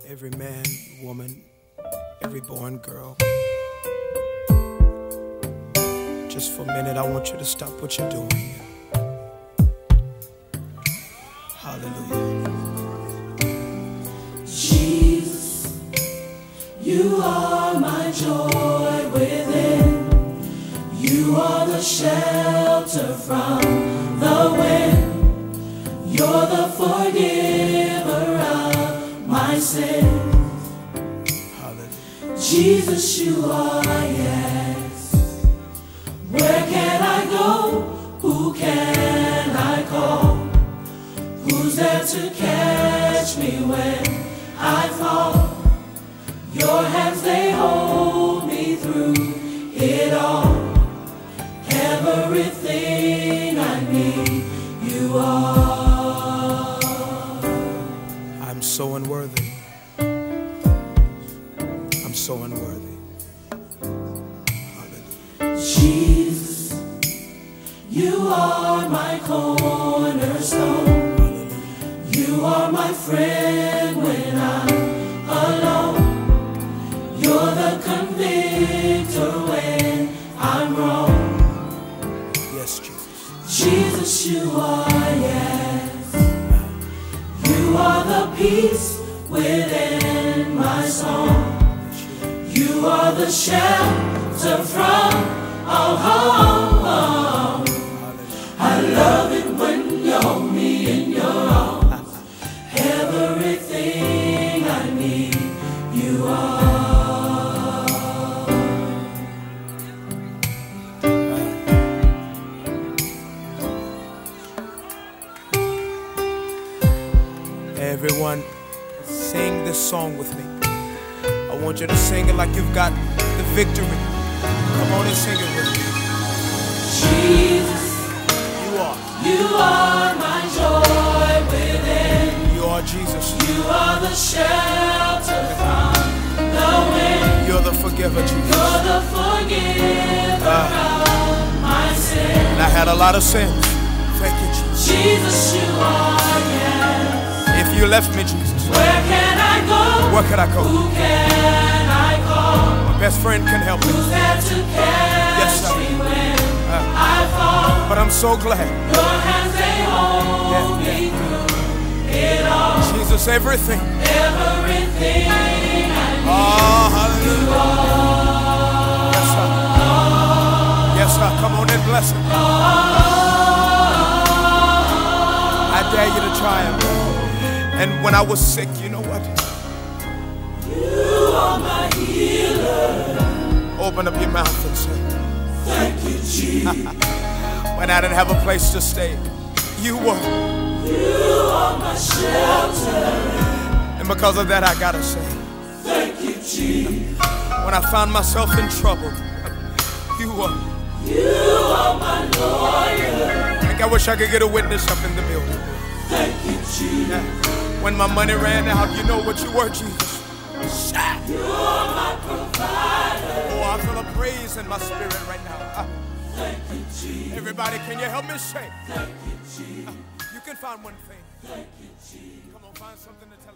every man, woman, every boy and girl. Just for a minute, I want you to stop what you're doing. Hallelujah. Jesus, you are my joy within. You are the shelter from the wind. You're the forgiver of my sins. Hallelujah. Jesus, you are, yes. Where can I go? Who can I call? Who's there to catch me when I fall? Your hands, they hold me through it all. Everything I need, you are. I'm so unworthy. I'm so unworthy. Hallelujah. Jesus, you are my cornerstone. Hallelujah. You are my friend when I'm alone. You're the convictor when I'm wrong. Yes, Jesus. Jesus, you are, yes. You are the peace within my song. You are the shelter from all harm. I love it when you hold me in your arms. Everything I need, you are. Everyone, sing this song with me. I want you to sing it like you've got the victory. Come on and sing it with me. Jesus, you are my joy within. You are Jesus. You are the shelter from the wind. You're the forgiver, Jesus. You're the forgiver of my sin. And I had a lot of sins. Thank you, Jesus. Jesus, you are, yes. If you left me, Jesus, where can I go? Where can I go? Who can I call? My best friend can help me. Who's there to catch me when I fall? But I'm so glad. Your hands, they hold me through it all. Jesus, everything. Everything I need. Oh, hallelujah. You are. Yes, sir. Yes, sir. Come on and bless him. I dare you to try him. And when I was sick, you know what? You are my healer. Open up your mouth and say, thank you, Jesus. When I didn't have a place to stay, you were. You are my shelter. And because of that, I gotta say, thank you, Jesus. When I found myself in trouble, you were. You are my lawyer. I wish I could get a witness up in the building. Thank you, Jesus. When my money ran out, you know what you were, Jesus. You are my provider. Oh, I feel a praise in my spirit right now. Thank you, Jesus. Everybody, can you help me say? Thank you, Jesus. You can find one thing. Thank you, Jesus. Come on, find something to tell.